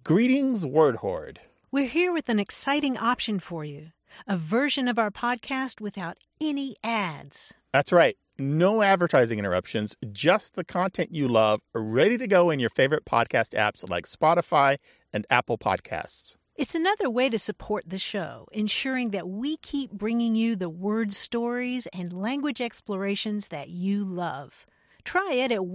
Greetings, Word Horde. We're here with an exciting option for you. A version of our podcast without any ads. That's right. No advertising interruptions, just the content you love, ready to go in your favorite podcast apps like Spotify and Apple Podcasts. It's another way to support the show, ensuring that we keep bringing you the word stories and language explorations that you love. Try it at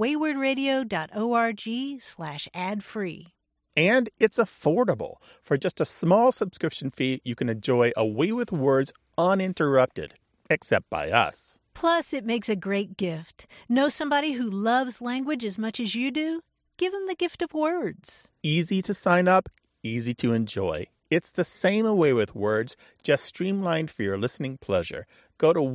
waywardradio.org/ad-free. And it's affordable. For just a small subscription fee, you can enjoy A Way with Words uninterrupted, except by us. Plus, it makes a great gift. Know somebody who loves language as much as you do? Give them the gift of words. Easy to sign up, easy to enjoy. It's the same A Way with Words, just streamlined for your listening pleasure. Go to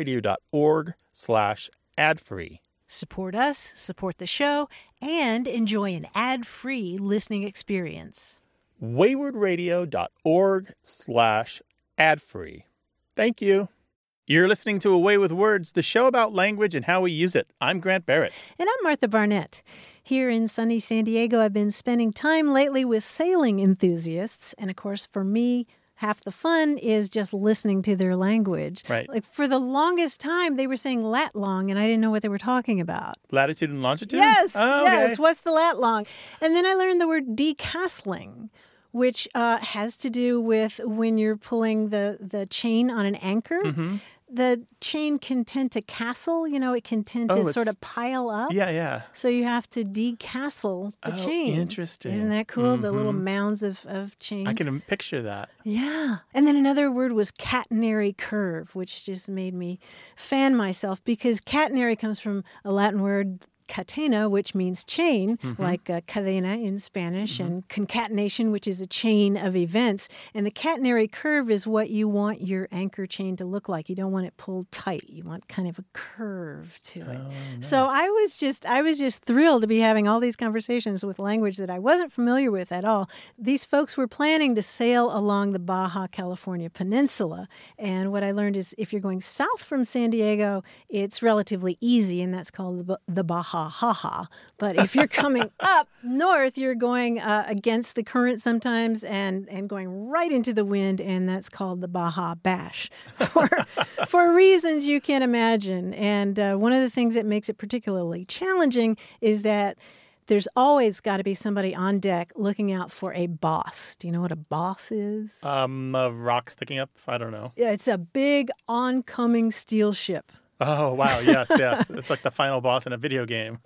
waywardradio.org/ad-free. Support us, support the show, and enjoy an ad-free listening experience. waywardradio.org/ad-free. Thank you. You're listening to A Way with Words, the show about language and how we use it. I'm Grant Barrett. And I'm Martha Barnett. Here in sunny San Diego, I've been spending time lately with sailing enthusiasts. And of course, for me, half the fun is just listening to their language. Right. Like for the longest time, they were saying lat long, and I didn't know what they were talking about. Latitude and longitude? Yes, Oh, okay. yes. What's the lat long? And then I learned the word decastling, which has to do with when you're pulling the chain on an anchor. Mm-hmm. The chain can tend to castle, it can tend to sort of pile up. Yeah. So you have to decastle the chain. Interesting. Isn't that cool? Mm-hmm. The little mounds of chains. I can picture that. Yeah. And then another word was catenary curve, which just made me fan myself because catenary comes from a Latin word, catena, which means chain, like cadena in Spanish, and concatenation, which is a chain of events. And the catenary curve is what you want your anchor chain to look like. You don't want it pulled tight. You want kind of a curve to it. Nice. So I was just thrilled to be having all these conversations with language that I wasn't familiar with at all. These folks were planning to sail along the Baja California Peninsula. And what I learned is if you're going south from San Diego, it's relatively easy, and that's called the Baja Ha. But if you're coming up north, you're going against the current sometimes and going right into the wind, and that's called the Baja Bash for reasons you can imagine. And one of the things that makes it particularly challenging is that there's always got to be somebody on deck looking out for a boss. Do you know what a boss is? A rock sticking up? I don't know. Yeah, it's a big oncoming steel ship. Oh, wow. Yes. It's like the final boss in a video game.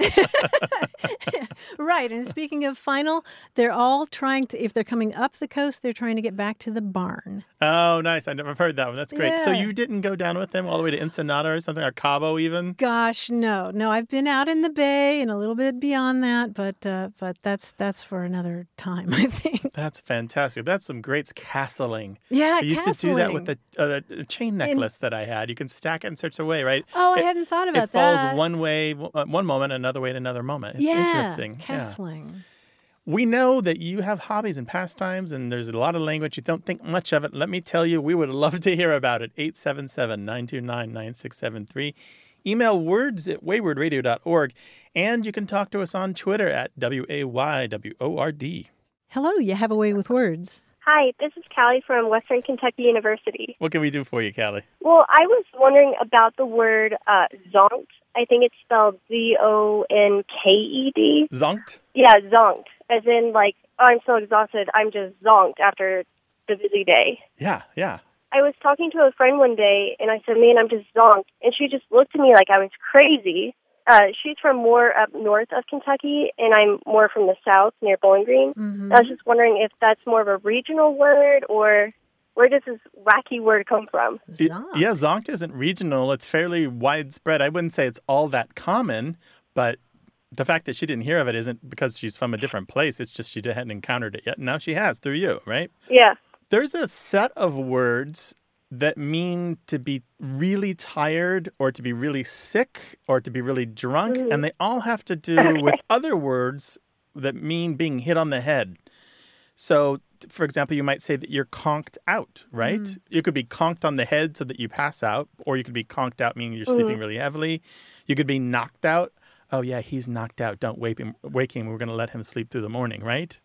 Right. And speaking of final, they're all trying to, if they're coming up the coast, they're trying to get back to the barn. Oh, nice. I never heard that one. That's great. Yeah. So you didn't go down with them all the way to Ensenada or something, or Cabo even? Gosh, no. I've been out in the bay and a little bit beyond that, but that's for another time, I think. That's fantastic. That's some great castling. Yeah, I used to do that with a chain necklace that I had. You can stack it in such a way, right? Oh, I hadn't thought about that. It falls one way one moment, another way at another moment. It's interesting. Castling. Yeah. We know that you have hobbies and pastimes, and there's a lot of language. You don't think much of it. Let me tell you, we would love to hear about it. 877-929-9673. Email words@waywardradio.org, and you can talk to us on Twitter at WAYWORD. Hello, you have a way with words. Hi, this is Callie from Western Kentucky University. What can we do for you, Callie? Well, I was wondering about the word zonked. I think it's spelled ZONKED. Zonked? Yeah, zonked. As in, like, oh, I'm so exhausted, I'm just zonked after the busy day. Yeah. I was talking to a friend one day, and I said, man, I'm just zonked. And she just looked at me like I was crazy. She's from more up north of Kentucky, and I'm more from the south, near Bowling Green. Mm-hmm. I was just wondering if that's more of a regional word, or where does this wacky word come from? Zonked isn't regional. It's fairly widespread. I wouldn't say it's all that common, but the fact that she didn't hear of it isn't because she's from a different place. It's just she hadn't encountered it yet. Now she has through you, right? Yeah. There's a set of words that mean to be really tired or to be really sick or to be really drunk, and they all have to do with other words that mean being hit on the head. So, for example, you might say that you're conked out, right? You could be conked on the head so that you pass out, or you could be conked out meaning you're sleeping really heavily. You could be knocked out. Oh, yeah, he's knocked out. Don't wake him. We're going to let him sleep through the morning, right?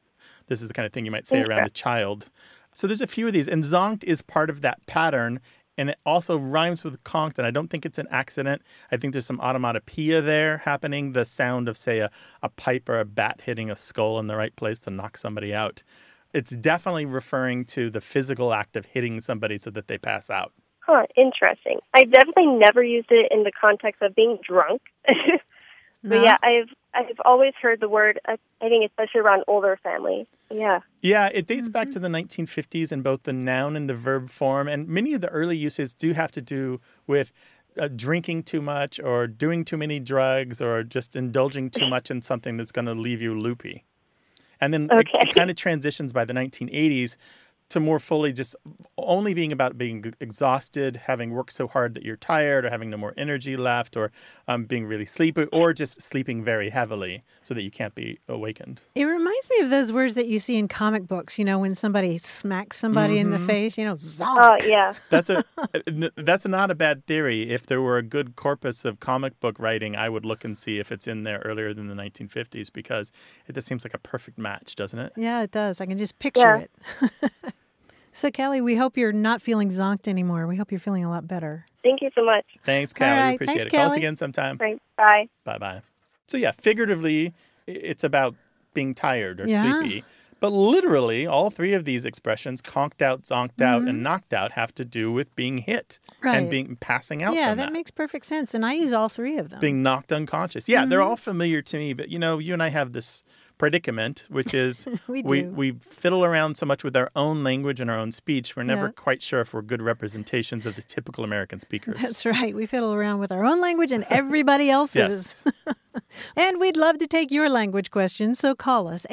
This is the kind of thing you might say around a child. So there's a few of these. And zonkt is part of that pattern. And it also rhymes with conked, and I don't think it's an accident. I think there's some onomatopoeia there happening, the sound of, say, a pipe or a bat hitting a skull in the right place to knock somebody out. It's definitely referring to the physical act of hitting somebody so that they pass out. Huh, interesting. I definitely never used it in the context of being drunk. But yeah, I've always heard the word, I think especially around older families. Yeah. Yeah, it dates back to the 1950s in both the noun and the verb form. And many of the early uses do have to do with drinking too much or doing too many drugs or just indulging too much in something that's going to leave you loopy. And then it kind of transitions by the 1980s to more fully just only being about being exhausted, having worked so hard that you're tired, or having no more energy left, or being really sleepy, or just sleeping very heavily so that you can't be awakened. It reminds me of those words that you see in comic books, when somebody smacks somebody in the face, zonk. Oh, yeah. That's not a bad theory. If there were a good corpus of comic book writing, I would look and see if it's in there earlier than the 1950s, because it just seems like a perfect match, doesn't it? Yeah, it does. I can just picture it. So, Callie, we hope you're not feeling zonked anymore. We hope you're feeling a lot better. Thank you so much. Thanks, Callie. All right. We appreciate Thanks, it. Call us Callie. again sometime. Right. Bye. Bye-bye. So, yeah, figuratively, it's about being tired or sleepy. But literally, all three of these expressions, conked out, zonked out, and knocked out, have to do with being hit and passing out Yeah, from that makes perfect sense. And I use all three of them. Being knocked unconscious. Yeah, they're all familiar to me. But, you and I have this predicament, which is we fiddle around so much with our own language and our own speech, we're never quite sure if we're good representations of the typical American speakers. That's right. We fiddle around with our own language and everybody else's. And we'd love to take your language questions, so call us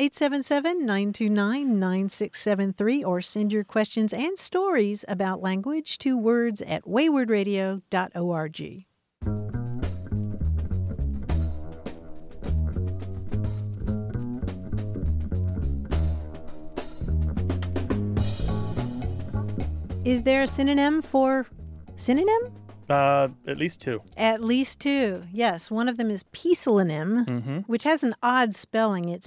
877-929-9673 or send your questions and stories about language to words@waywardradio.org. Is there a synonym for synonym? At least two. At least two, yes. One of them is poecilonym, which has an odd spelling. It's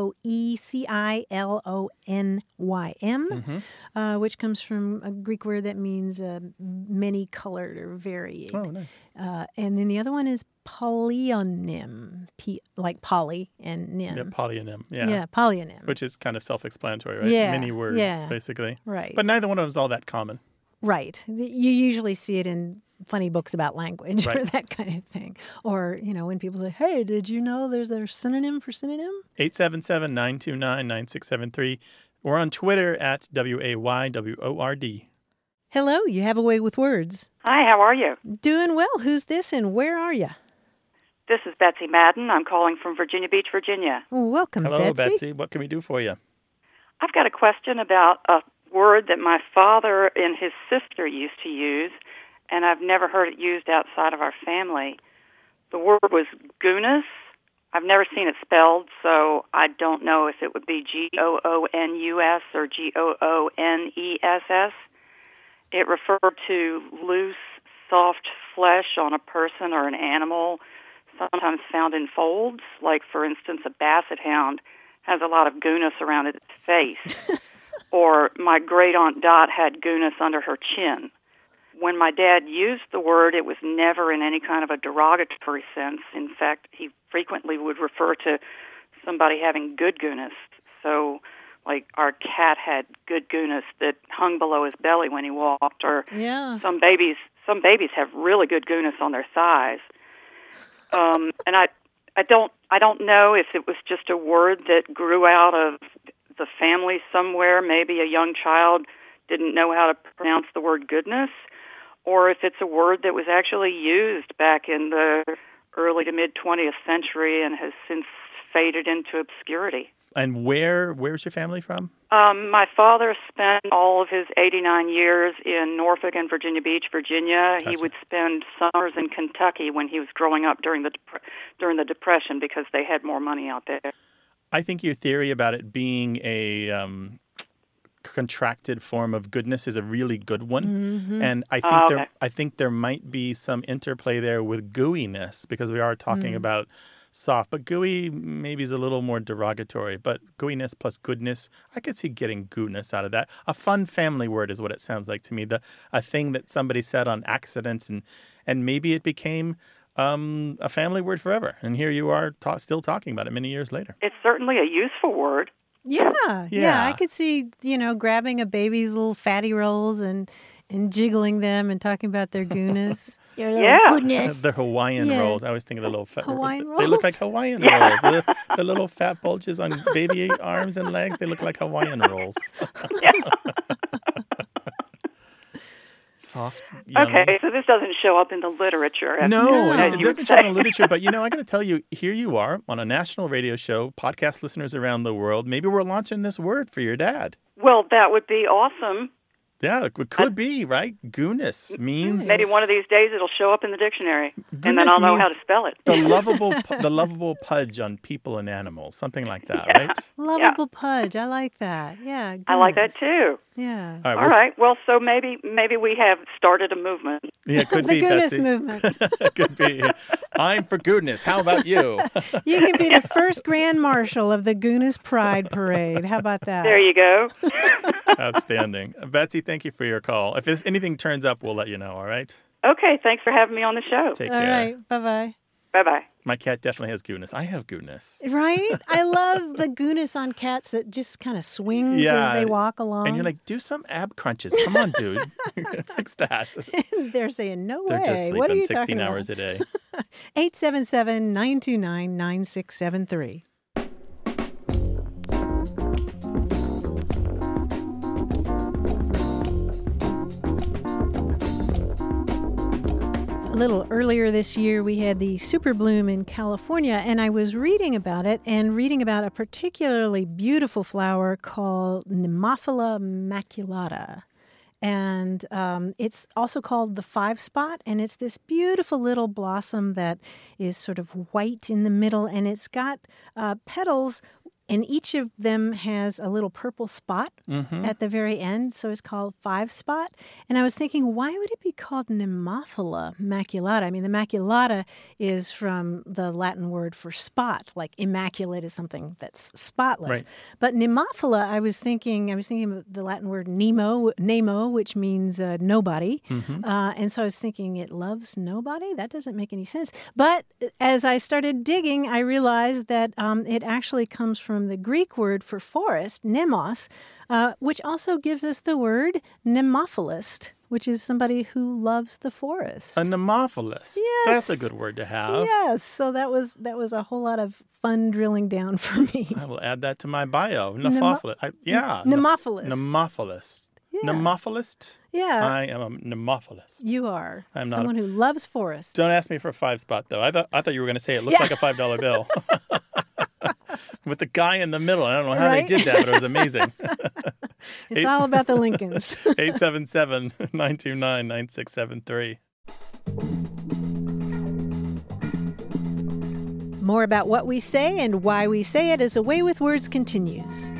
Poecilonym, which comes from a Greek word that means many-colored or varying. Oh, nice. And then the other one is polyonym, like poly and nym. Yeah, polyonym. Yeah, polyonym. Which is kind of self-explanatory, right? Yeah. Many words, basically. Right. But neither one of them is all that common. Right. You usually see it in funny books about language or that kind of thing. Or, when people say, hey, did you know there's a synonym for synonym? 877-929-9673. We're on Twitter at WAYWORD. Hello, you have a way with words. Hi, how are you? Doing well. Who's this and where are you? This is Betsy Madden. I'm calling from Virginia Beach, Virginia. Well, welcome, Hello, Betsy. What can we do for you? I've got a question about a word that my father and his sister used to use, and I've never heard it used outside of our family. The word was goonus. I've never seen it spelled, so I don't know if it would be Goonus or Gooness. It referred to loose, soft flesh on a person or an animal, sometimes found in folds. Like, for instance, a basset hound has a lot of goonus around its face. Or my great-aunt Dot had goonus under her chin. When my dad used the word, it was never in any kind of a derogatory sense. In fact, he frequently would refer to somebody having good goonus. So, like, our cat had good goonus that hung below his belly when he walked, or some babies have really good goonus on their thighs. And I don't know if it was just a word that grew out of the family somewhere. Maybe a young child didn't know how to pronounce the word goodness, or if it's a word that was actually used back in the early to mid-20th century and has since faded into obscurity. And where's your family from? My father spent all of his 89 years in Norfolk and Virginia Beach, Virginia. Gotcha. He would spend summers in Kentucky when he was growing up during the Depression because they had more money out there. I think your theory about it being a contracted form of goodness is a really good one, and I think I think there might be some interplay there with gooiness, because we are talking about soft. But gooey maybe is a little more derogatory. But gooiness plus goodness, I could see getting goodness out of that. A fun family word is what it sounds like to me. A thing that somebody said on accident, and maybe it became a family word forever. And here you are still talking about it many years later. It's certainly a useful word. Yeah. I could see, grabbing a baby's little fatty rolls and jiggling them and talking about their goodness. Your little goodness. The Hawaiian rolls. I always think of the little fat Hawaiian rolls. They look like Hawaiian rolls. The little fat bulges on baby arms and legs, they look like Hawaiian rolls. Soft. Okay, so this doesn't show up in the literature. No, it doesn't show up in the literature. But, I got to tell you, here you are on a national radio show, podcast listeners around the world. Maybe we're launching this word for your dad. Well, that would be awesome. Yeah, it could be, right? Gooness means... Maybe one of these days it'll show up in the dictionary, and then I'll know how to spell it. The lovable pudge on people and animals, something like that, right? Lovable pudge. I like that. Yeah, goodness. I like that, too. Yeah. All right. Well, so maybe we have started a movement. Yeah, it could the be, goodness Betsy. movement. It could be. I'm for goodness. How about you? You can be the first Grand Marshal of the Gooness Pride Parade. How about that? There you go. Outstanding. Betsy, thank you for your call. If anything turns up, we'll let you know, all right? Okay, thanks for having me on the show. Take care. All right, bye-bye. Bye-bye. My cat definitely has goodness. I have goodness. Right? I love the goodness on cats that just kind of swings as they walk along. And you're like, do some ab crunches. Come on, dude. Fix that. They're saying, no They're way. just sleeping What are you 16 talking hours about? a day. 877-929-9673. A little earlier this year, we had the super bloom in California, and I was reading about it and reading about a particularly beautiful flower called Nemophila maculata. And it's also called the five spot, and it's this beautiful little blossom that is sort of white in the middle, and it's got petals, and each of them has a little purple spot at the very end, so it's called five spot. And I was thinking, why would it be called Nemophila maculata? I mean, the maculata is from the Latin word for spot, like immaculate is something that's spotless. Right. But Nemophila, I was thinking of the Latin word nemo, which means nobody. And so I was thinking, it loves nobody? That doesn't make any sense. But as I started digging, I realized that it actually comes from the Greek word for forest, nemos, which also gives us the word nemophilist, which is somebody who loves the forest. A nemophilist. Yes. That's a good word to have. Yes. So that was a whole lot of fun drilling down for me. I will add that to my bio. Nemophilist. Nemophilist. Nemophilist. Yeah. Nemophilist? Yeah. I am a nemophilist. You are. I'm not someone who loves forests. Don't ask me for a five spot, though. I thought you were going to say it looks like a $5 bill. With the guy in the middle. I don't know how they did that, but it was amazing. It's all about the Lincolns. 877-929-9673. More about what we say and why we say it as A Way with Words continues.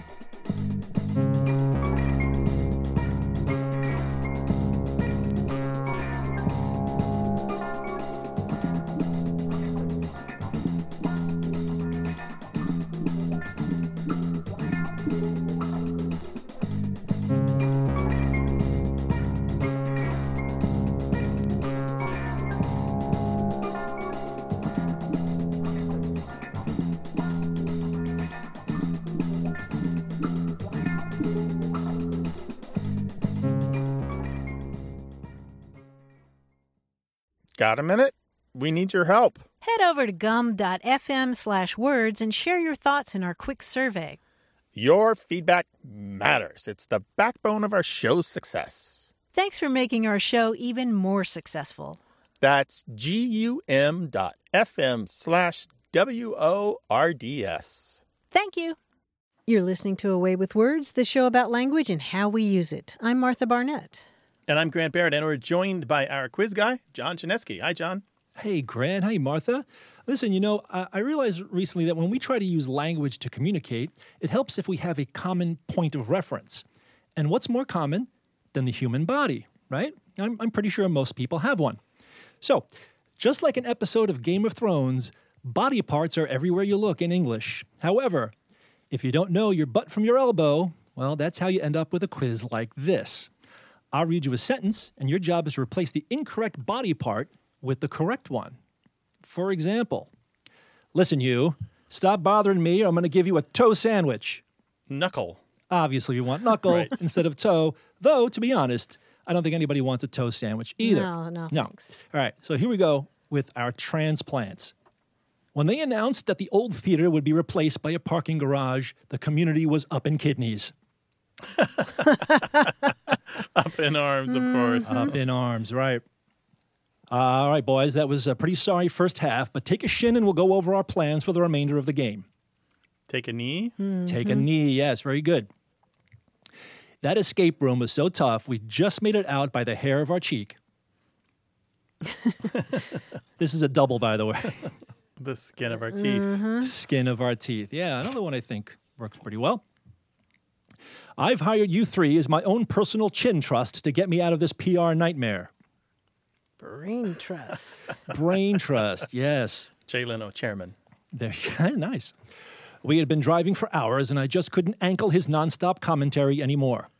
Got a minute? We need your help. Head over to gum.fm/words and share your thoughts in our quick survey. Your feedback matters. It's the backbone of our show's success. Thanks for making our show even more successful. That's gum.fm/WORDS. Thank you. You're listening to A Way with Words, the show about language and how we use it. I'm Martha Barnett. And I'm Grant Barrett, and we're joined by our quiz guy, John Chinesky. Hi, John. Hey, Grant. Hey, Martha. Listen, I realized recently that when we try to use language to communicate, it helps if we have a common point of reference. And what's more common than the human body, right? I'm pretty sure most people have one. So, just like an episode of Game of Thrones, Body parts are everywhere you look in English. However, if you don't know your butt from your elbow, well, that's how you end up with a quiz like this. I'll read you a sentence, and your job is to replace the incorrect body part with the correct one. For example, listen, you, stop bothering me or I'm going to give you a toe sandwich. Knuckle. Obviously, we want knuckle Right. instead of toe, though, to be honest, I don't think anybody wants a toe sandwich either. No, thanks. All right, so here we go with our transplants. When they announced that the old theater would be replaced by a parking garage, the community was up in kidneys. Up in arms, of course. Up in arms, right. All right, boys, that was a pretty sorry first half, but take a shin and we'll go over our plans for the remainder of the game. Take a knee. Take a knee, yes, very good. That escape room was so tough, we just made it out by the hair of our cheek. This is a double, by the way. The skin of our teeth. Skin of our teeth. Yeah, another one I think works pretty well. I've hired you three as my own personal chin trust to get me out of this PR nightmare. Brain trust. Brain trust, yes. Jay Leno, chairman. There, nice. We had been driving for hours, and I just couldn't ankle his nonstop commentary anymore.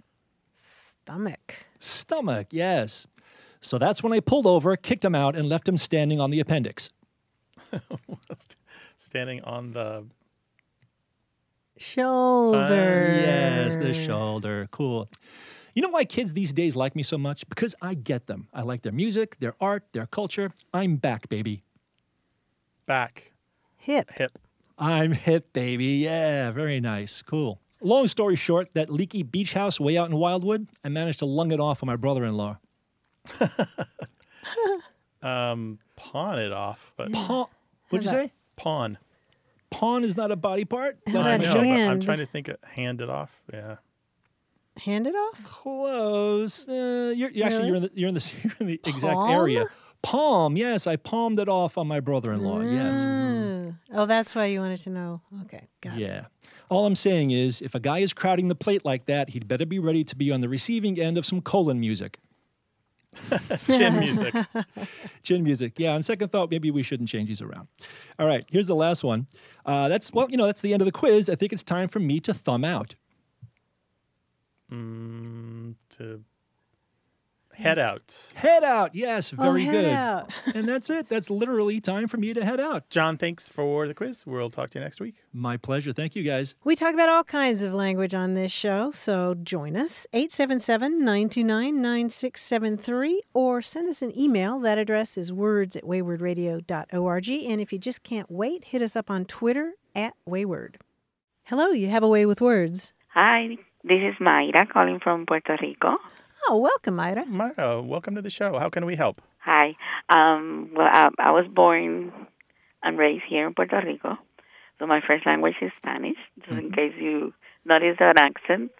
Stomach, yes. So that's when I pulled over, kicked him out, and left him standing on the appendix. Standing on the Shoulder. Yes, the shoulder. Cool. You know why kids these days like me so much? Because I get them. I like their music, their art, their culture. I'm back, baby. back. Hip. I'm hip, baby. Yeah, very nice. Cool. Long story short, that leaky beach house way out in Wildwood, I managed to lung it off on my brother-in-law. Pawn it off, but What'd you say? pawn. Pawn is not a body part? How I about know, but I'm hand? trying to think of hand it off. Yeah. Hand it off? Close. You're actually Really? you're in the exact Palm? area. Palm. Yes, I palmed it off on my brother-in-law. Yes. Oh, that's why you wanted to know. Okay, got it. Yeah. All I'm saying is, if a guy is crowding the plate like that, he'd better be ready to be on the receiving end of some colon music. Chin music. Chin music. Yeah, on second thought, maybe we shouldn't change these around. All right, here's the last one. That's the end of the quiz. I think it's time for me to thumb out. To head out. Head out. Yes, very head good. out. And that's it. That's literally time for me to head out. John, thanks for the quiz. We'll talk to you next week. My pleasure. Thank you, guys. We talk about all kinds of language on this show, so join us, 877-929-9673, or send us an email. That address is words@waywardradio.org, and if you just can't wait, hit us up on Twitter @Wayward. Hello, you have a way with words. Hi, this is Mayra calling from Puerto Rico. Oh, welcome, Ida. Myra, welcome to the show. How can we help? Hi. I was born and raised here in Puerto Rico, so my first language is Spanish, just in case you notice an accent.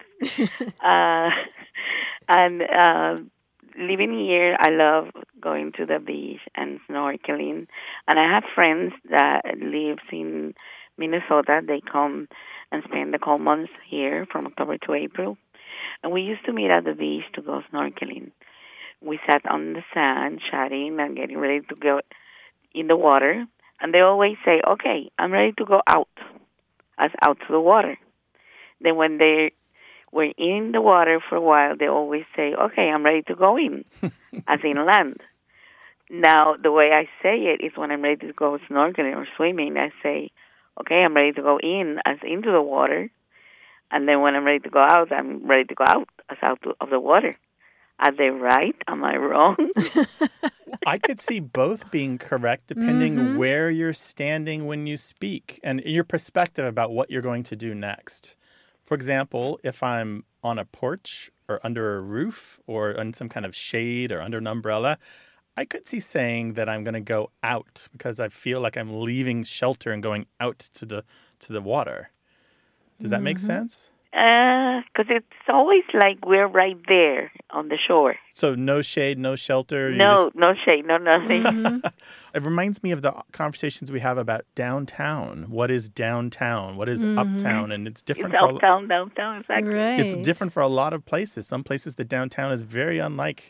Living here, I love going to the beach and snorkeling. And I have friends that live in Minnesota. They come and spend the cold months here from October to April. And we used to meet at the beach to go snorkeling. We sat on the sand, chatting and getting ready to go in the water. And they always say, okay, I'm ready to go out, as out to the water. Then when they were in the water for a while, they always say, okay, I'm ready to go in, as in land. Now, the way I say it is when I'm ready to go snorkeling or swimming, I say, okay, I'm ready to go in, as into the water. And then when I'm ready to go out, I'm ready to go out, as out of the water. Are they right? Am I wrong? I could see both being correct depending where you're standing when you speak and your perspective about what you're going to do next. For example, if I'm on a porch or under a roof or in some kind of shade or under an umbrella, I could see saying that I'm going to go out because I feel like I'm leaving shelter and going out to the water. Does that make sense? Because it's always like we're right there on the shore. So no shade, no shelter. No shade, no nothing. It reminds me of the conversations we have about downtown. What is downtown? What is uptown? And it's different. It's uptown, downtown, exactly. Right. It's different for a lot of places. Some places the downtown is very unlike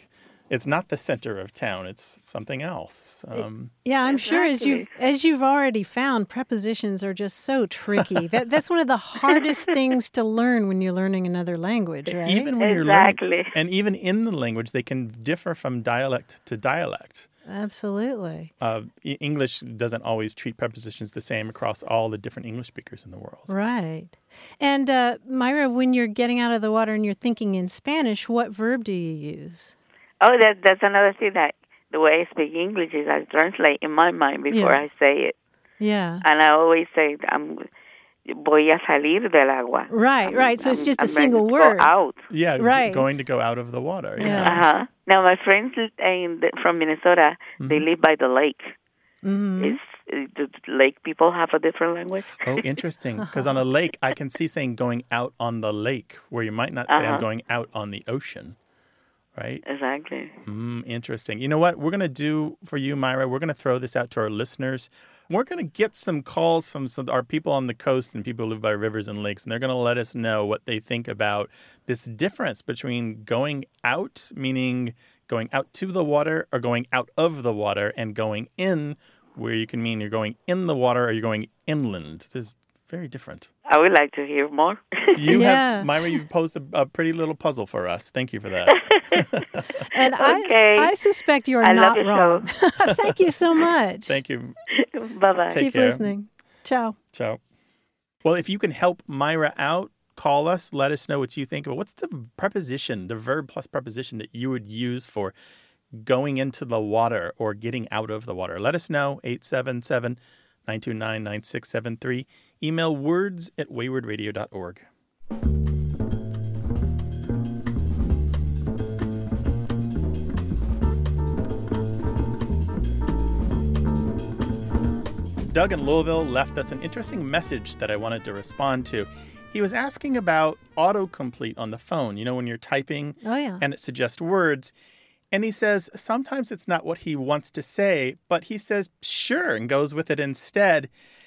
It's not the center of town. It's something else. Yeah, I'm sure Exactly. as you've already found, prepositions are just so tricky. That's one of the hardest things to learn when you're learning another language, right? Even when you're Exactly. learning, and even in the language, they can differ from dialect to dialect. Absolutely. English doesn't always treat prepositions the same across all the different English speakers in the world. Right. And Myra, when you're getting out of the water and you're thinking in Spanish, what verb do you use? Oh, that's another thing, that the way I speak English is I translate in my mind before Yeah. I say it. Yeah. And I always say, voy a salir del agua. Right. So it's just a I'm single ready to word. Go out. Yeah, Right. going to go out of the water. Yeah. Uh-huh. Now, my friends from Minnesota, they live by the lake. Mm-hmm. Do lake people have a different language? Oh, interesting. Because on a lake, I can see saying going out on the lake, where you might not say I'm going out on the ocean, right? Exactly. Interesting. You know what we're going to do for you, Myra? We're going to throw this out to our listeners. We're going to get some calls from our people on the coast and people who live by rivers and lakes, and they're going to let us know what they think about this difference between going out, meaning going out to the water, or going out of the water, and going in, where you can mean you're going in the water or you're going inland. There's very different. I would like to hear more. Yeah. Myra, you've posed a pretty little puzzle for us. Thank you for that. And Okay. I suspect you are I love not your wrong. Thank you so much. Thank you. Bye-bye. Take Keep care. listening. Ciao. Ciao. Well, if you can help Myra out, call us. Let us know what you think about what's the preposition, the verb plus preposition that you would use for going into the water or getting out of the water. Let us know, 877-929-9673. Email words@waywardradio.org. Doug in Louisville left us an interesting message that I wanted to respond to. He was asking about autocomplete on the phone, you know, when you're typing Oh, yeah. and it suggests words. And he says sometimes it's not what he wants to say, but he says sure and goes with it instead.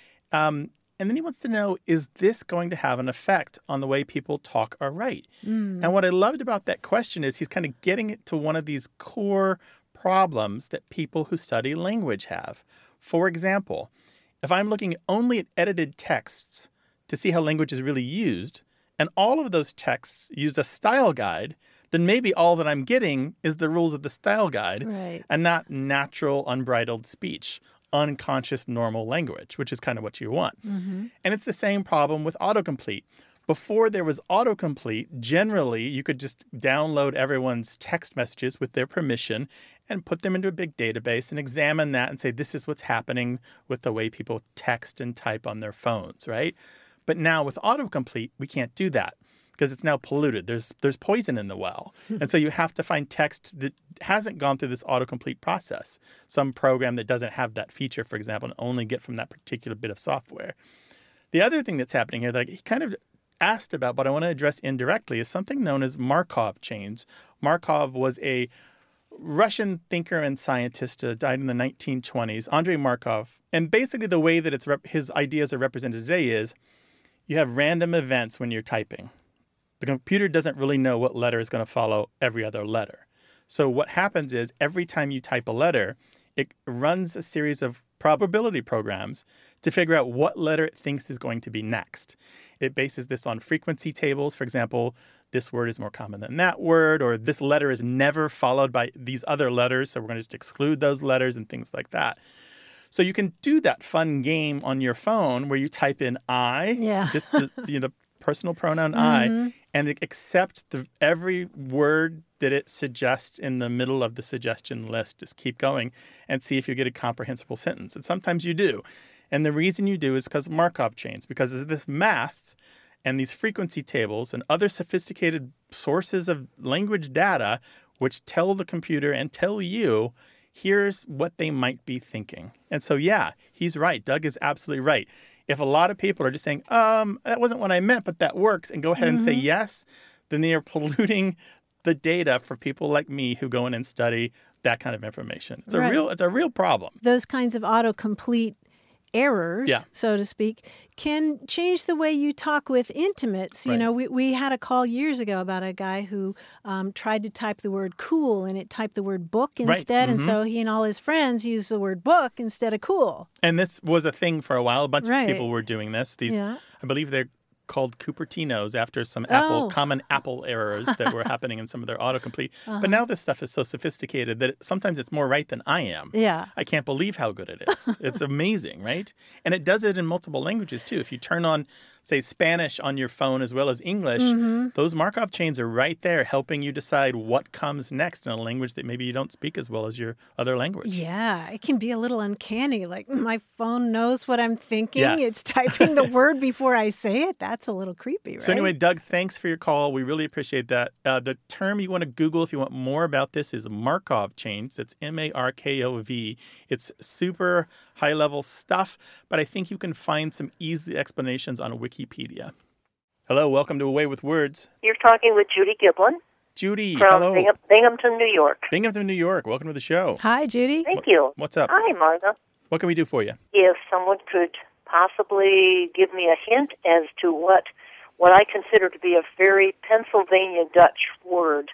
And then he wants to know, is this going to have an effect on the way people talk or write? And what I loved about that question is he's kind of getting it to one of these core problems that people who study language have. For example, if I'm looking only at edited texts to see how language is really used, and all of those texts use a style guide, then maybe all that I'm getting is the rules of the style guide Right. and not natural, unbridled speech, unconscious, normal language, which is kind of what you want. And it's the same problem with autocomplete. Before there was autocomplete, generally you could just download everyone's text messages with their permission and put them into a big database and examine that and say, this is what's happening with the way people text and type on their phones, right? But now with autocomplete, we can't do that because it's now polluted. There's poison in the well. And so you have to find text that hasn't gone through this autocomplete process. Some program that doesn't have that feature, for example, and only get from that particular bit of software. The other thing that's happening here that he kind of asked about, but I want to address indirectly, is something known as Markov chains. Markov was a Russian thinker and scientist, died in the 1920s, Andrei Markov. And basically the way that his ideas are represented today is you have random events when you're typing. The computer doesn't really know what letter is going to follow every other letter. So what happens is every time you type a letter, it runs a series of probability programs to figure out what letter it thinks is going to be next. It bases this on frequency tables. For example, this word is more common than that word, or this letter is never followed by these other letters, so we're going to just exclude those letters and things like that. So you can do that fun game on your phone where you type in I, Yeah. just the personal pronoun I, and it accepts every word that it suggests in the middle of the suggestion list. Just keep going and see if you get a comprehensible sentence. And sometimes you do. And the reason you do is because of Markov chains, because of this math and these frequency tables and other sophisticated sources of language data which tell the computer and tell you, here's what they might be thinking. And so, yeah, he's right. Doug is absolutely right. If a lot of people are just saying, that wasn't what I meant, but that works, and go ahead and say yes, then they are polluting the data for people like me who go in and study that kind of information. It's Right. a real problem. Those kinds of autocomplete errors, Yeah. so to speak, can change the way you talk with intimates. You Right. know, we had a call years ago about a guy who tried to type the word cool and it typed the word book Right. instead. And so he and all his friends used the word book instead of cool. And this was a thing for a while. A bunch Right. of people were doing this. These, Yeah. I believe they're called Cupertinos after some Oh. common Apple errors that were happening in some of their autocomplete. But now this stuff is so sophisticated that sometimes it's more right than I am. Yeah. I can't believe how good it is. It's amazing, right? And it does it in multiple languages too. If you turn on, say, Spanish on your phone as well as English, those Markov chains are right there helping you decide what comes next in a language that maybe you don't speak as well as your other language. Yeah, it can be a little uncanny. Like my phone knows what I'm thinking. Yes. It's typing the word before I say it. That's a little creepy, right? So anyway, Doug, thanks for your call. We really appreciate that. The term you want to Google if you want more about this is Markov chains. It's Markov. It's super high-level stuff, but I think you can find some easy explanations on Wikipedia. Hello, welcome to Away with Words. You're talking with Judy Giblin Judy, from hello. Binghamton, New York. Binghamton, New York. Welcome to the show. Hi, Judy. Thank you. What's up? Hi, Martha. What can we do for you? If someone could possibly give me a hint as to what I consider to be a very Pennsylvania Dutch word.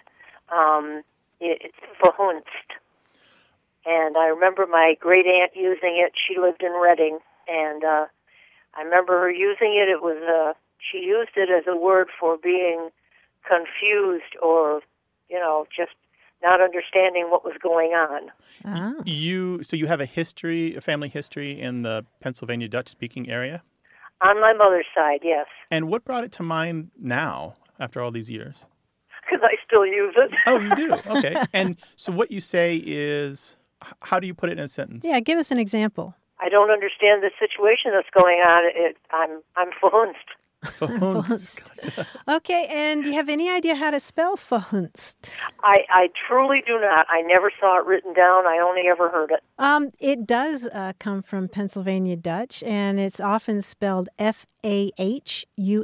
It's verhunzt. And I remember my great aunt using it. She lived in Reading, and I remember her using it. It was she used it as a word for being confused or, just not understanding what was going on. Oh. So you have a family history in the Pennsylvania Dutch-speaking area? On my mother's side, yes, And what brought it to mind now, after all these years? because I still use it. Oh, you do? Okay. And so what you say is, how do you put it in a sentence? Yeah, give us an example. I don't understand the situation that's going on. I'm verhunzt. Verhunzt. Gotcha. Okay, and do you have any idea how to spell verhunzt? I truly do not. I never saw it written down. I only ever heard it. It does come from Pennsylvania Dutch, and it's often spelled Fahunst,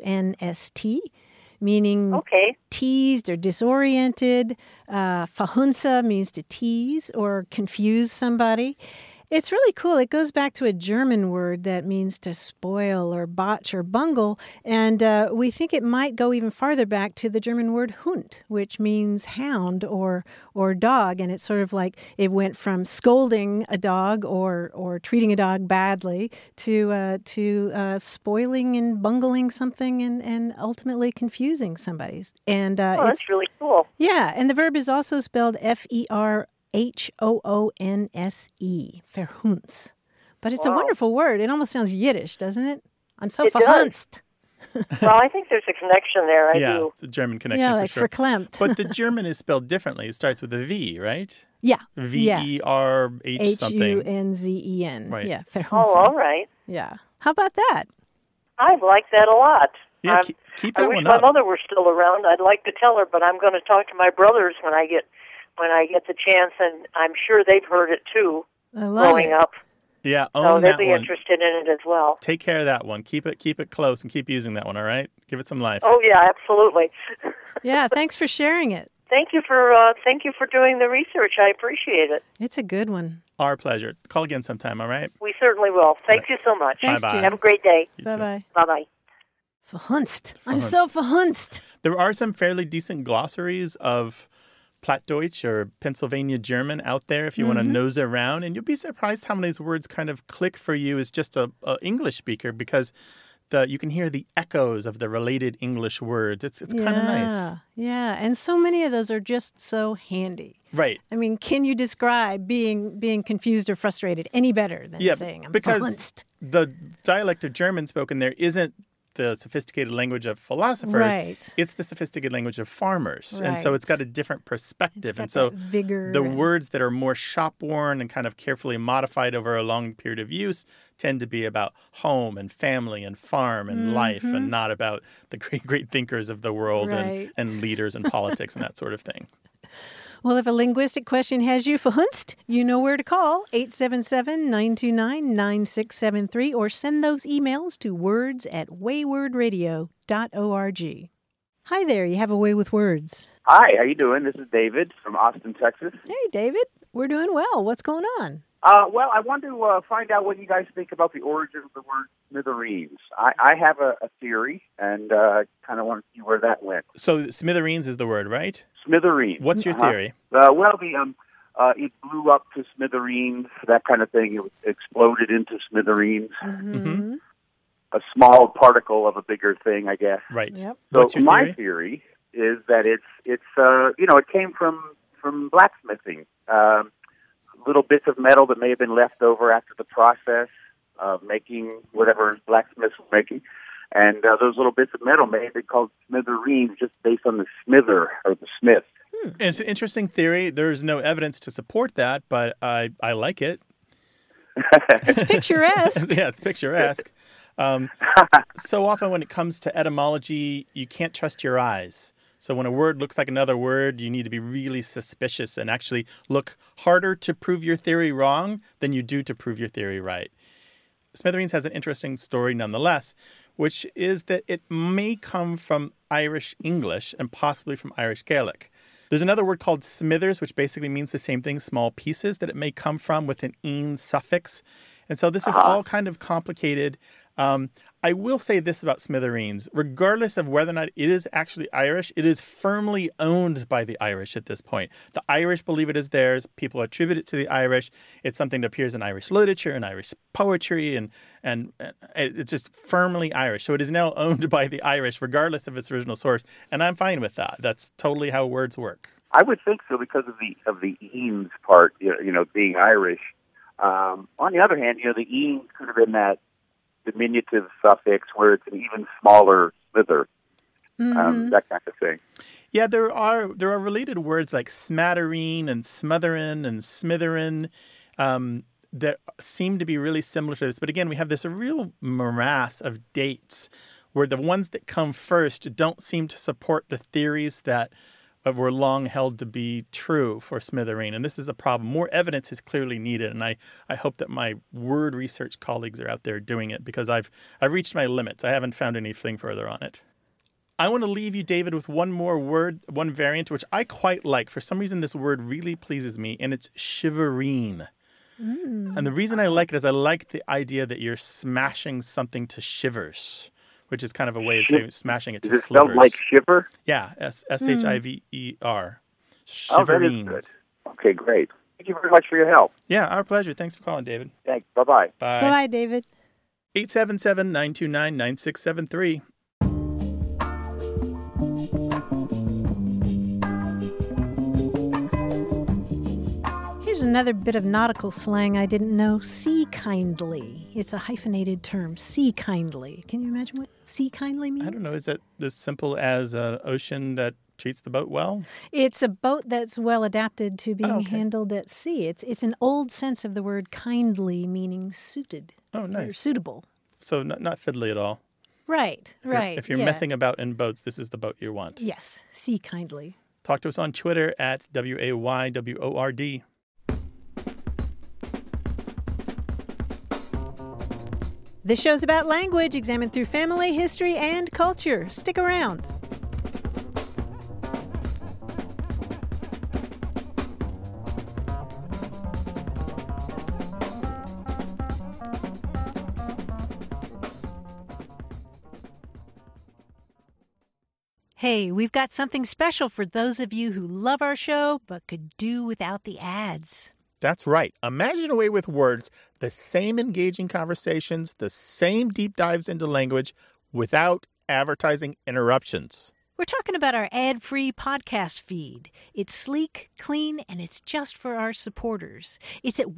meaning Okay. teased or disoriented. Verhunzen means to tease or confuse somebody. It's really cool. It goes back to a German word that means to spoil or botch or bungle. And we think it might go even farther back to the German word Hund, which means hound or dog. And it's sort of like it went from scolding a dog or treating a dog badly to spoiling and bungling something and ultimately confusing somebody. And That's really cool. yeah, and the verb is also spelled Ferhoonse, verhunz. But it's a Wow. wonderful word. It almost sounds Yiddish, doesn't it? I'm so It does. verhunzt. Well, I think there's a connection there. I Yeah, do. it's a German connection Yeah, for like sure. verklempt. But the German is spelled differently. It starts with a V, right? Yeah. Verh something. Hunzen. Right. Yeah, Oh, verhunzen. all right. Yeah. How about that? I like that a lot. Yeah, keep I that wish one my up. mother were still around. I'd like to tell her, but I'm going to talk to my brothers when I get the chance, and I'm sure they've heard it too I love growing it. up. Yeah, So own they'll that be one. interested in it as well. Take care of that one. Keep it close and keep using that one, all right? Give it some life. Oh yeah, absolutely. Yeah, thanks for sharing it. Thank you for doing the research. I appreciate it. It's a good one. Our pleasure. Call again sometime, all right? We certainly will. Thank you so much. Thanks, Bye-bye. Judy. Have a great day. You too. Bye-bye. Bye-bye. Verhunzt. I'm so verhunzt. There are some fairly decent glossaries of Plattdeutsch or Pennsylvania German out there if you want to nose around. And you'll be surprised how many of these words kind of click for you as just a English speaker because you can hear the echoes of the related English words. It's kind of nice. Yeah, and so many of those are just so handy. Right. I mean, can you describe being confused or frustrated any better than saying I'm because verhunzt? the dialect of German spoken there isn't the sophisticated language of philosophers. Right. It's the sophisticated language of farmers. And so it's Right. got a different perspective. It's got And so that vigor the and- words that are more shop-worn and kind of carefully modified over a long period of use tend to be about home and family and farm and life and not about the great thinkers of the world Right. and leaders and politics and that sort of thing. Well, if a linguistic question has you verhunzt, you know where to call, 877-929-9673, or send those emails to words@waywordradio.org. Hi there, you have a way with words. Hi, how you doing? This is David from Austin, Texas. Hey, David, we're doing well. What's going on? Well, I want to find out what you guys think about the origin of the word smithereens. I have a theory, and kind of want to see where that went. So smithereens is the word, right? Smithereens. What's your theory? It blew up to smithereens, that kind of thing. It exploded into smithereens. Mm-hmm. A small particle of a bigger thing, I guess. Right. Yep. So What's your my theory is that it came from blacksmithing. Little bits of metal that may have been left over after the process of making whatever blacksmiths were making. And those little bits of metal may have been called smithereens just based on the smither or the smith. It's an interesting theory. There's no evidence to support that, but I like it. It's picturesque. Yeah, it's picturesque. So often when it comes to etymology, you can't trust your eyes. So when a word looks like another word, you need to be really suspicious and actually look harder to prove your theory wrong than you do to prove your theory right. Smithereens has an interesting story nonetheless, which is that it may come from Irish English and possibly from Irish Gaelic. There's another word called smithers, which basically means the same thing, small pieces, that it may come from with an "een" suffix. And so this is all kind of complicated. I will say this about smithereens. Regardless of whether or not it is actually Irish, it is firmly owned by the Irish at this point. The Irish believe it is theirs. People attribute it to the Irish. It's something that appears in Irish literature and Irish poetry, and it's just firmly Irish. So it is now owned by the Irish, regardless of its original source. And I'm fine with that. That's totally how words work. I would think so because of the "eens" part, being Irish. On the other hand, the "een" could have been that diminutive suffix where it's an even smaller smither, that kind of thing. Yeah, there are related words like smattereen and smotherin and smitherin that seem to be really similar to this. But again, we have this real morass of dates where the ones that come first don't seem to support the theories that were long held to be true for smithereen. And this is a problem. More evidence is clearly needed, and I hope that my word research colleagues are out there doing it because I've reached my limits. I haven't found anything further on it. I want to leave you, David, with one more word, one variant, which I quite like. For some reason, this word really pleases me, and it's shivereen. And the reason I like it is I like the idea that you're smashing something to shivers, which is kind of a way of saying smashing it to slivers. Is it spelled like shiver? Yeah, shiver. Oh, that is good. Okay, great. Thank you very much for your help. Yeah, our pleasure. Thanks for calling, David. Thanks. Bye-bye. Bye. Bye-bye, David. 877-929-9673. Here's another bit of nautical slang I didn't know. Sea kindly. It's a hyphenated term. Sea kindly. Can you imagine what sea kindly means? I don't know. Is it as simple as an ocean that treats the boat well? It's a boat that's well adapted to being handled at sea. It's an old sense of the word kindly, meaning suited. Oh, nice. Or suitable. So not fiddly at all. Right, right. If you're messing about in boats, this is the boat you want. Yes, sea kindly. Talk to us on Twitter at WAYWORD. This show's about language, examined through family, history, and culture. Stick around. Hey, we've got something special for those of you who love our show but could do without the ads. That's right. Imagine a way with words, the same engaging conversations, the same deep dives into language without advertising interruptions. We're talking about our ad-free podcast feed. It's sleek, clean, and it's just for our supporters. It's at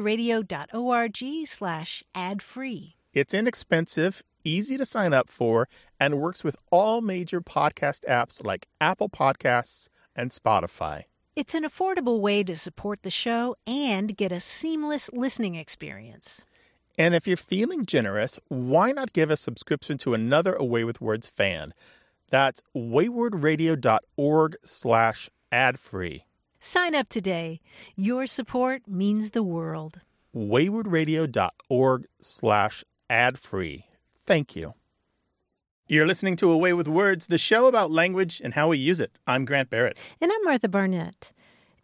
waywardradio.org/ad-free. It's inexpensive, easy to sign up for, and works with all major podcast apps like Apple Podcasts and Spotify. It's an affordable way to support the show and get a seamless listening experience. And if you're feeling generous, why not give a subscription to another Away with Words fan? That's waywardradio.org/ad-free. Sign up today. Your support means the world. waywardradio.org/ad-free. Thank you. You're listening to Away with Words, the show about language and how we use it. I'm Grant Barrett. And I'm Martha Barnett.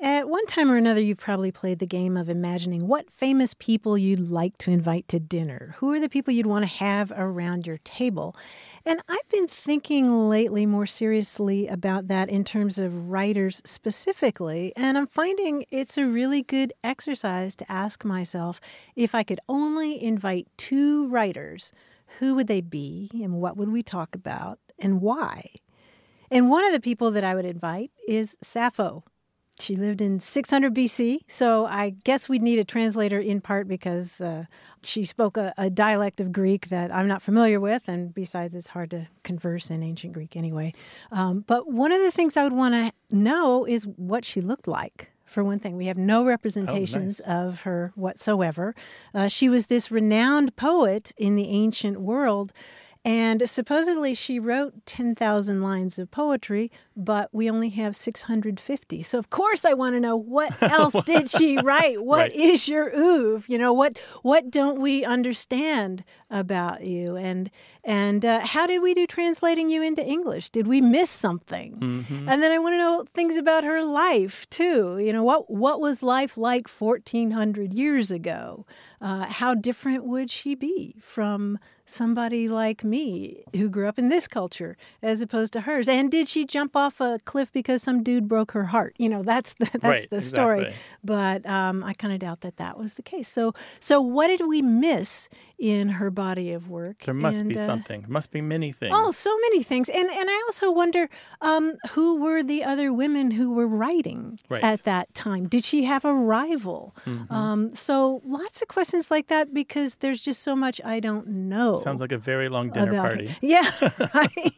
At one time or another, you've probably played the game of imagining what famous people you'd like to invite to dinner. Who are the people you'd want to have around your table? And I've been thinking lately more seriously about that in terms of writers specifically, and I'm finding it's a really good exercise to ask myself, if I could only invite 2 writers, who would they be and what would we talk about and why? And one of the people that I would invite is Sappho. She lived in 600 BC, so I guess we'd need a translator in part because she spoke a dialect of Greek that I'm not familiar with, and besides, it's hard to converse in ancient Greek anyway. But one of the things I would want to know is what she looked like. For one thing, we have no representations of her whatsoever. She was this renowned poet in the ancient world, and supposedly she wrote 10,000 lines of poetry, but we only have 650. So, of course, I want to know, what else did she write? What is your oeuvre? You know, what don't we understand about you? And how did we do translating you into English? Did we miss something? Mm-hmm. And then I want to know things about her life, too. You know, what was life like 1,400 years ago? How different would she be from somebody like me who grew up in this culture as opposed to hers? And did she jump off a cliff because some dude broke her heart? You know, that's the story. Exactly. But I kind of doubt that was the case. So what did we miss in her body of work? There must be something. There must be many things. Oh, so many things. And I also wonder who were the other women who were writing at that time? Did she have a rival? Mm-hmm. So lots of questions like that, because there's just so much I don't know. Sounds like a very long dinner party. Her. Yeah, right.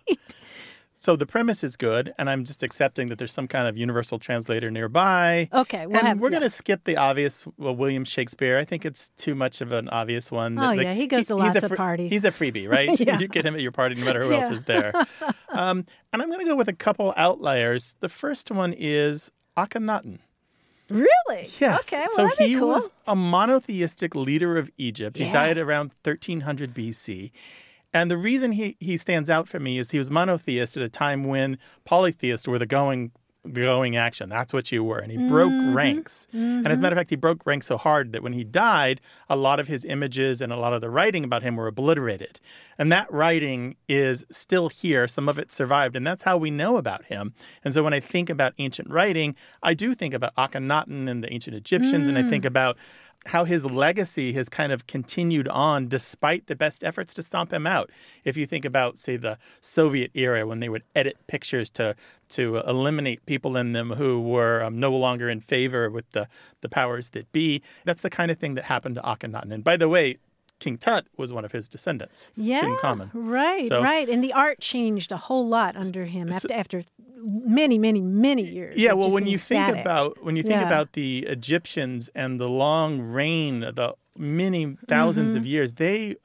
So the premise is good, and I'm just accepting that there's some kind of universal translator nearby. Okay. We're going to skip the obvious William Shakespeare. I think it's too much of an obvious one. He goes to lots of parties. He's a freebie, right? Yeah. You get him at your party no matter who else is there. And I'm going to go with a couple outliers. The first one is Akhenaten. Really? Yes. Okay, well, so that'd be he cool. was a monotheistic leader of Egypt. He died around 1300 BC. And the reason he stands out for me is he was monotheist at a time when polytheists were the going action. That's what you were. And he broke ranks. And as a matter of fact, he broke ranks so hard that when he died, a lot of his images and a lot of the writing about him were obliterated. And that writing is still here. Some of it survived. And that's how we know about him. And so when I think about ancient writing, I do think about Akhenaten and the ancient Egyptians. And I think about how his legacy has kind of continued on despite the best efforts to stomp him out. If you think about, say, the Soviet era when they would edit pictures to eliminate people in them who were no longer in favor with the powers that be, that's the kind of thing that happened to Akhenaten. And by the way, King Tut was one of his descendants. Yeah, right. And the art changed a whole lot under him after many, many, many years. Yeah, well, when you think about the Egyptians and the long reign, the many thousands of years, they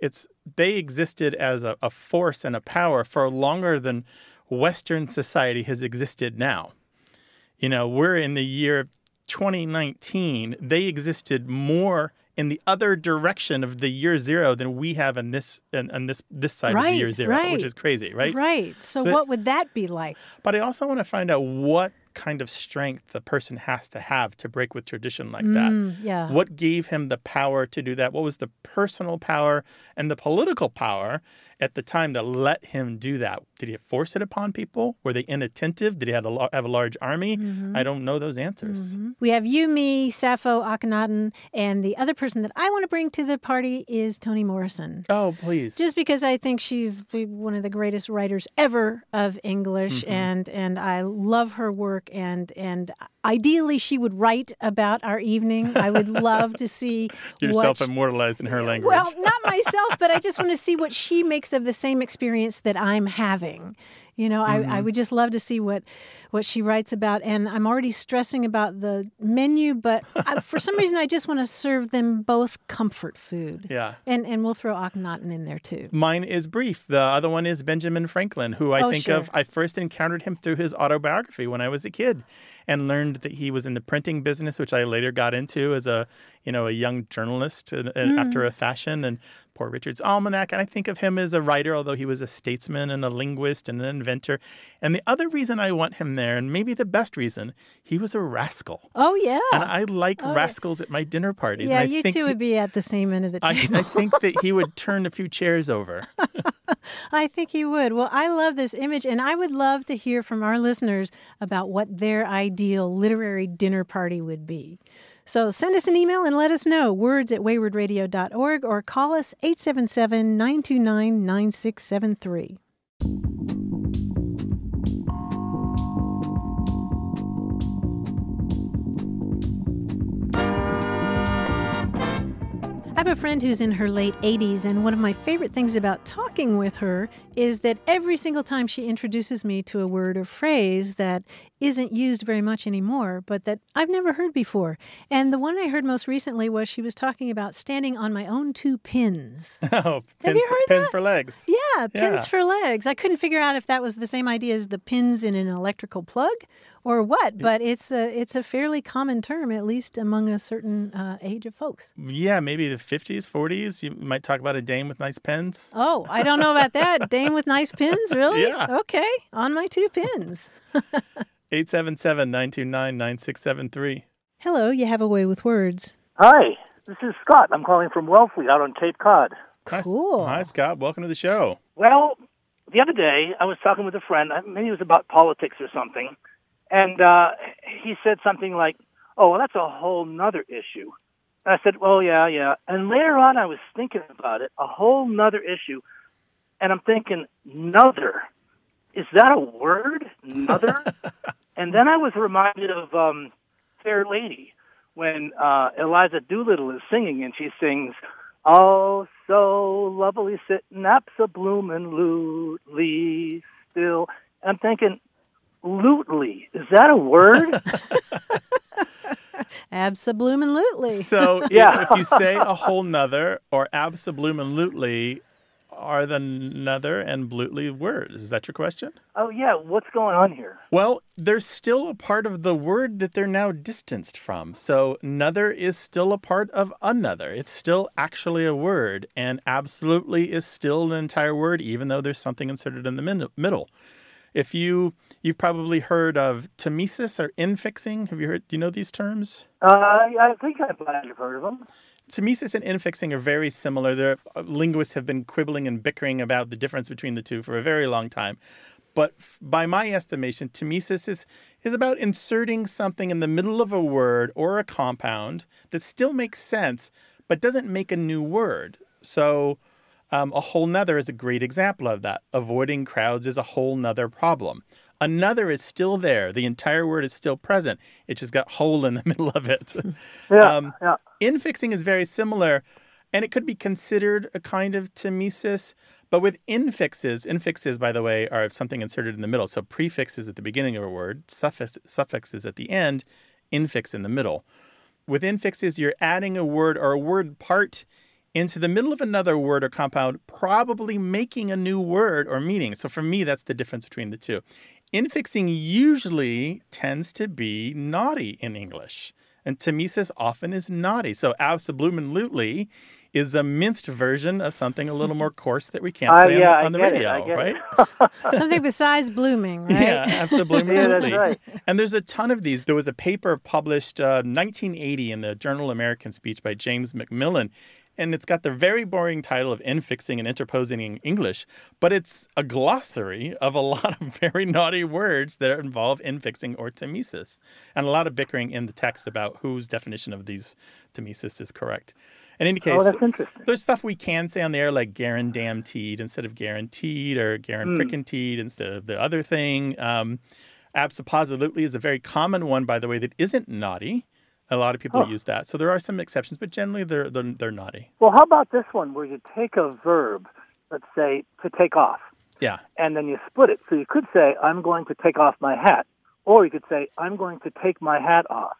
existed as a force and a power for longer than Western society has existed now. You know, we're in the year 2019. They existed more in the other direction of the year zero than we have in this side of the year zero, which is crazy, right? Right. So what would that be like? But I also want to find out what kind of strength the person has to have to break with tradition like that. Yeah. What gave him the power to do that? What was the personal power and the political power at the time that let him do that? Did he force it upon people? Were they inattentive? Did he have a large army? I don't know those answers. We have you, me, Sappho, Akhenaten, and the other person that I want to bring to the party is Toni Morrison. Oh, please. Just because I think she's one of the greatest writers ever of English, and I love her work, and ideally she would write about our evening. I would love to see yourself immortalized in her language. Well, not myself, but I just want to see what she makes of the same experience that I'm having. You know, I would just love to see what she writes about. And I'm already stressing about the menu, but for some reason, I just want to serve them both comfort food. Yeah. And we'll throw Akhenaten in there, too. Mine is brief. The other one is Benjamin Franklin, who I first encountered him through his autobiography when I was a kid and learned that he was in the printing business, which I later got into as a young journalist after a fashion. And Poor Richard's Almanac, and I think of him as a writer, although he was a statesman and a linguist and an inventor. And the other reason I want him there, and maybe the best reason, he was a rascal. Oh, yeah. And I like rascals at my dinner parties. Yeah, and you two would be at the same end of the table. I think that he would turn a few chairs over. I think he would. Well, I love this image, and I would love to hear from our listeners about what their ideal literary dinner party would be. So send us an email and let us know, words@waywardradio.org, or call us 877-929-9673. I have a friend who's in her late 80s, and one of my favorite things about talking with her is that every single time she introduces me to a word or phrase that isn't used very much anymore, but that I've never heard before. And the one I heard most recently was she was talking about standing on my own two pins. Oh, Have you heard pins that? for legs. Yeah, pins for legs. I couldn't figure out if that was the same idea as the pins in an electrical plug or what, but it's a fairly common term, at least among a certain age of folks. Yeah, maybe the 50s, 40s. You might talk about a dame with nice pins. Oh, I don't know about that. Dame with nice pins, really? Yeah. Okay, on my two pins. 877-929-9673. Hello, you have a way with words. Hi, this is Scott. I'm calling from Wellfleet out on Cape Cod. Cool. Hi, Scott. Welcome to the show. Well, the other day I was talking with a friend. Maybe it was about politics or something. And he said something like, oh, well, that's a whole nother issue. And I said, well, yeah. And later on I was thinking about it, a whole nother issue. And I'm thinking, nother. Is that a word? Nother? And then I was reminded of Fair Lady when Eliza Doolittle is singing, and she sings, oh, so lovely sitting abso-bloomin' still. And I'm thinking, lootly, is that a word? Abso-bloomin'-lutely. So if you say a whole nother or abso-bloomin'-lutely, are the nother and blutely words? Is that your question? Oh, yeah. What's going on here? Well, there's still a part of the word that they're now distanced from. So nother is still a part of another. It's still actually a word. And absolutely is still an entire word, even though there's something inserted in the middle. If you've probably heard of temesis or infixing. Have you heard? Do you know these terms? I think I've heard of them. Temesis and infixing are very similar. Linguists have been quibbling and bickering about the difference between the two for a very long time. But by my estimation, temesis is about inserting something in the middle of a word or a compound that still makes sense, but doesn't make a new word. So a whole nother is a great example of that. Avoiding crowds is a whole nother problem. Another is still there. The entire word is still present. It just got whole in the middle of it. Yeah. Infixing is very similar, and it could be considered a kind of temesis. But with infixes, by the way, are something inserted in the middle. So prefixes at the beginning of a word, suffixes at the end, infix in the middle. With infixes, you're adding a word or a word part into the middle of another word or compound, probably making a new word or meaning. So for me, that's the difference between the two. Infixing usually tends to be naughty in English, and temesis often is naughty. So abso-bloomin'-lutely is a minced version of something a little more coarse that we can't say on the radio, right? Something besides blooming, right? Yeah, abso-bloomin'-lutely. Yeah, that's right. And there's a ton of these. There was a paper published 1980 in the Journal American Speech by James Macmillan, and it's got the very boring title of Infixing and Interposing in English, but it's a glossary of a lot of very naughty words that involve infixing or temesis, and a lot of bickering in the text about whose definition of these temesis is correct. In any case, that's interesting. There's stuff we can say on the air like guarantee instead of guaranteed, or frickin' instead of the other thing. Abso-positively is a very common one, by the way, that isn't naughty. A lot of people use that. So there are some exceptions, but generally they're naughty. Well, how about this one where you take a verb, let's say, to take off. Yeah. And then you split it. So you could say, I'm going to take off my hat. Or you could say, I'm going to take my hat off.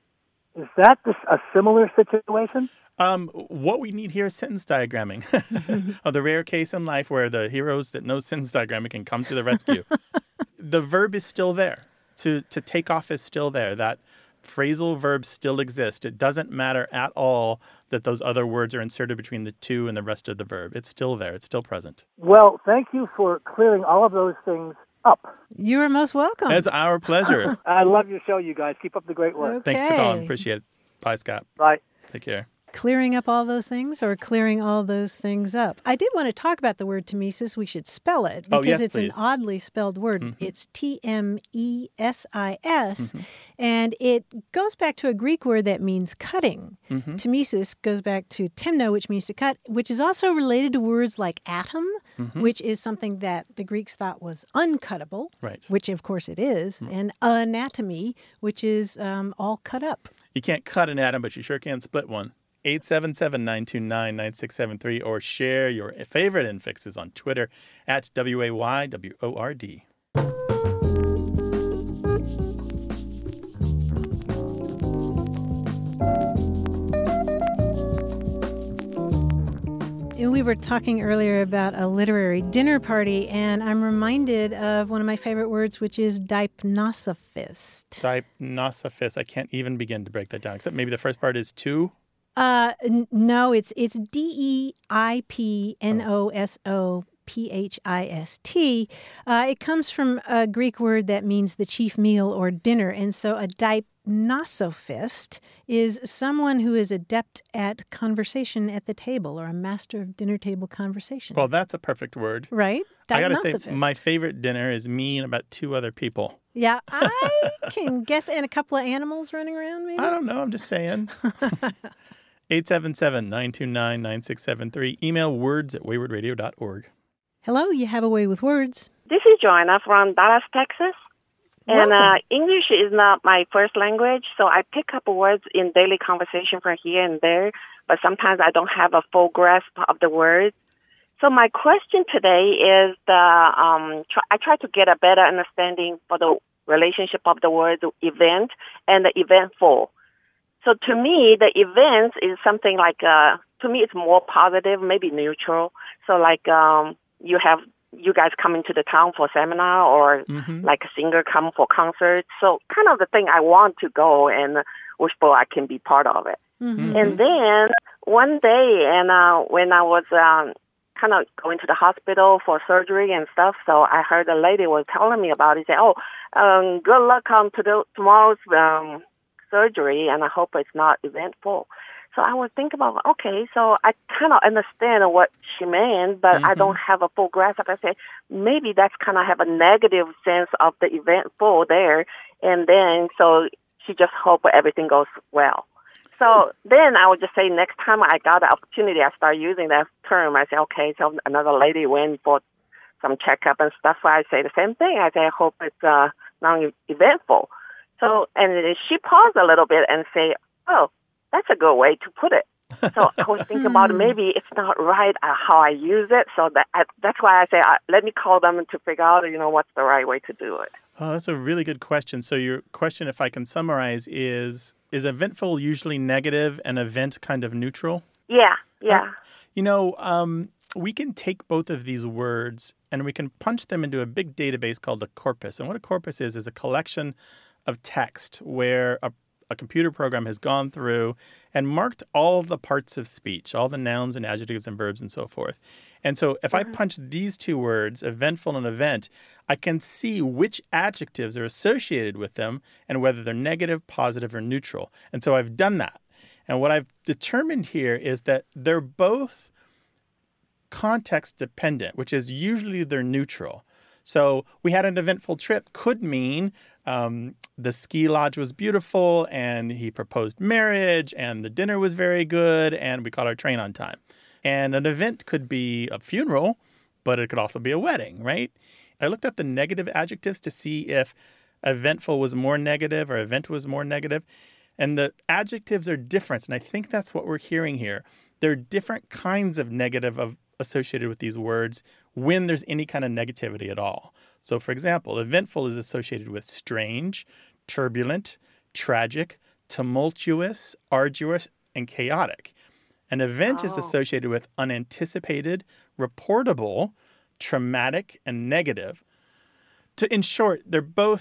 Is that a similar situation? What we need here is sentence diagramming. The rare case in life where the heroes that know sentence diagramming can come to the rescue. The verb is still there. To take off is still there. phrasal verbs still exist. It doesn't matter at all that those other words are inserted between the to and the rest of the verb. It's still there. It's still present. Well, thank you for clearing all of those things up. You are most welcome. It's our pleasure. I love your show, you guys. Keep up the great work. Okay. Thanks for calling. Appreciate it. Bye, Scott. Bye. Take care. Clearing up all those things or clearing all those things up? I did want to talk about the word tmesis. We should spell it because it's please. an oddly spelled word. Mm-hmm. It's Tmesis, and it goes back to a Greek word that means cutting. Tmesis goes back to temno, which means to cut, which is also related to words like atom, which is something that the Greeks thought was uncuttable, Right. which of course it is, and anatomy, which is all cut up. You can't cut an atom, but you sure can split one. 877-929-9673 or share your favorite infixes on Twitter at WAYWORD. We were talking earlier about a literary dinner party, and I'm reminded of one of my favorite words, which is deipnosophist. Deipnosophist. I can't even begin to break that down, except maybe the first part is to. No, it's Deipnosophist. It comes from a Greek word that means the chief meal or dinner, and so a deipnosophist is someone who is adept at conversation at the table or a master of dinner table conversation. Well, that's a perfect word. Right? I got to say, Deipnosophist. my favorite dinner is me and about two other people. Yeah, I can guess, and a couple of animals running around, maybe? I don't know. I'm just saying. 877-929-9673. Email words@waywardradio.org. Hello, you have a way with words. This is Joanna from Dallas, Texas. And English is not my first language, so I pick up words in daily conversation from here and there, but sometimes I don't have a full grasp of the words. So my question today is I try to get a better understanding for the relationship of the words event and the eventful. So to me, the event is something like, to me, it's more positive, maybe neutral. So like you have you guys coming to the town for seminar or like a singer come for concert. So kind of the thing I want to go and wish for I can be part of it. And then one day, and when I was kind of going to the hospital for surgery and stuff, so I heard a lady was telling me about it. Say, good luck on tomorrow's surgery, and I hope it's not eventful. So I was thinking about, okay, so I kind of understand what she meant, but I don't have a full grasp. I say, maybe that's kind of have a negative sense of the eventful there. And then, so she just hope everything goes well. So then I would just say next time I got the opportunity, I start using that term. I say, okay, so another lady went for some checkup and stuff. So I say the same thing. I say, I hope it's non-eventful. So, and she paused a little bit and say, oh, that's a good way to put it. So I was thinking about maybe it's not right how I use it. So that's why I say, let me call them to figure out, what's the right way to do it. Oh, that's a really good question. So your question, if I can summarize, is eventful usually negative and event kind of neutral? Yeah. We can take both of these words and we can punch them into a big database called a corpus. And what a corpus is a collection of text where a computer program has gone through and marked all the parts of speech, all the nouns and adjectives and verbs and so forth. And so if I punch these two words, eventful and event, I can see which adjectives are associated with them and whether they're negative, positive, or neutral. And so I've done that. And what I've determined here is that they're both context dependent, which is usually they're neutral. So we had an eventful trip could mean the ski lodge was beautiful and he proposed marriage and the dinner was very good and we caught our train on time. And an event could be a funeral, but it could also be a wedding, right? I looked up the negative adjectives to see if eventful was more negative or event was more negative. And the adjectives are different. And I think that's what we're hearing here. There are different kinds of negative associated with these words when there's any kind of negativity at all. So, for example, eventful is associated with strange, turbulent, tragic, tumultuous, arduous, and chaotic. An event is associated with unanticipated, reportable, traumatic, and negative. In short, they're both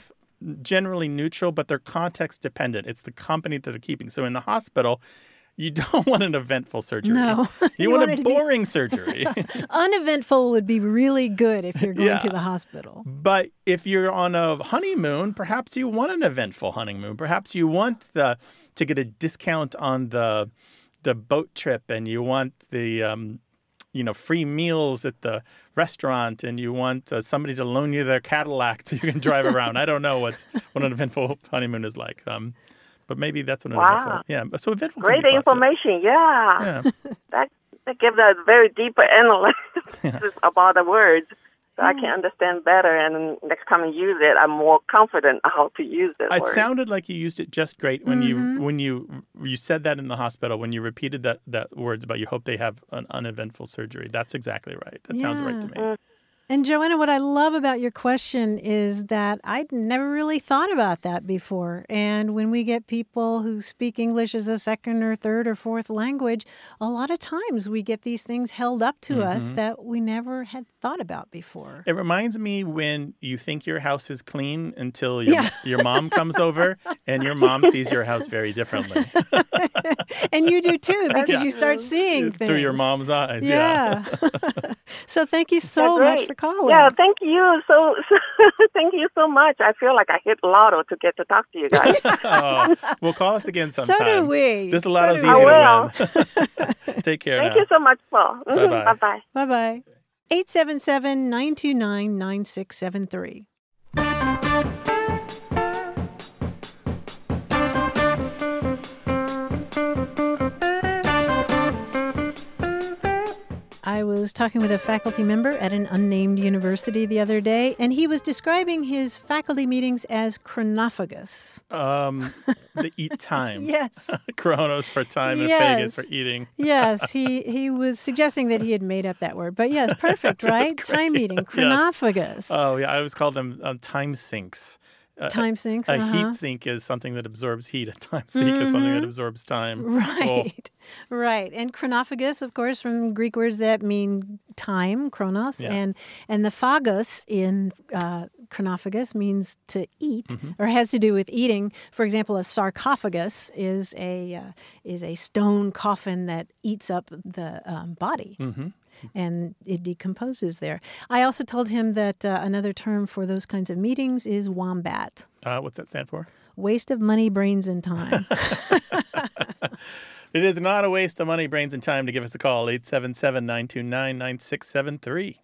generally neutral, but they're context dependent. It's the company that they're keeping. So in the hospital, you don't want an eventful surgery. No. You want a boring surgery. Uneventful would be really good if you're going to the hospital. But if you're on a honeymoon, perhaps you want an eventful honeymoon. Perhaps you want to get a discount on the boat trip, and you want the free meals at the restaurant, and you want somebody to loan you their Cadillac so you can drive around. I don't know what an eventful honeymoon is like. But maybe that's what an eventful. Yeah. So eventful. Great information. Yeah. That gives us very deep analysis about the words, so I can understand better. And next time I use it, I'm more confident how to use it. It sounded like you used it just great when you said that in the hospital, when you repeated that words about you hope they have an uneventful surgery. That's exactly right. That sounds right to me. And Joanna, what I love about your question is that I'd never really thought about that before. And when we get people who speak English as a second or third or fourth language, a lot of times we get these things held up to us that we never had thought about before. It reminds me when you think your house is clean until your mom comes over and your mom sees your house very differently. And you do too, because you start seeing things through your mom's eyes. Yeah. So thank you so much for calling. Yeah, thank you. So thank you so much. I feel like I hit lotto to get to talk to you guys. Well, call us again sometime. So do we. This lotto's easy to win. Take care Thank you so much, Paul. Bye-bye. Bye-bye. Bye-bye. 877-929-9673. I was talking with a faculty member at an unnamed university the other day, and he was describing his faculty meetings as chronophagous. The eat time. Yes. Chronos for time and phagus for eating. Yes, he was suggesting that he had made up that word. But yes, perfect, right? Time eating, chronophagous. Oh, yeah, I always call them time sinks. Time sinks. A heat sink is something that absorbs heat. A time sink is something that absorbs time. Right. Right. And chronophagous, of course, from Greek words that mean time, chronos, and the phagos in chronophagous means to eat or has to do with eating. For example, a sarcophagus is a stone coffin that eats up the body. And it decomposes there. I also told him that another term for those kinds of meetings is WOMBAT. What's that stand for? Waste of money, brains, and time. It is not a waste of money, brains, and time to give us a call, 877-929-9673.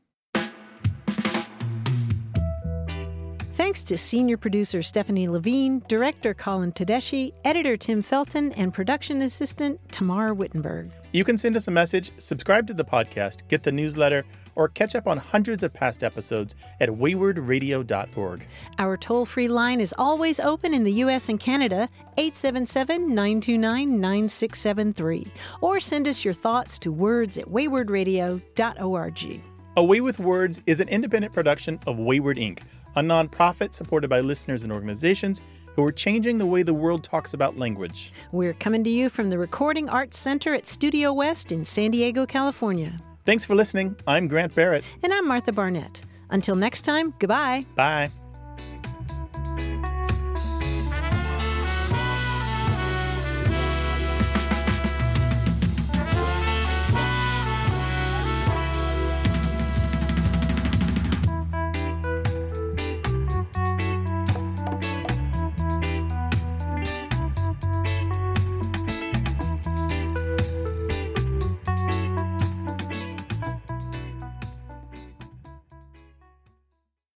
Thanks to senior producer Stephanie Levine, director Colin Tedeschi, editor Tim Felton, and production assistant Tamar Wittenberg. You can send us a message, subscribe to the podcast, get the newsletter, or catch up on hundreds of past episodes at waywardradio.org. Our toll-free line is always open in the U.S. and Canada, 877-929-9673. Or send us your thoughts to words@waywardradio.org. A Way with Words is an independent production of Wayward Inc., a nonprofit supported by listeners and organizations who are changing the way the world talks about language. We're coming to you from the Recording Arts Center at Studio West in San Diego, California. Thanks for listening. I'm Grant Barrett. And I'm Martha Barnett. Until next time, goodbye. Bye.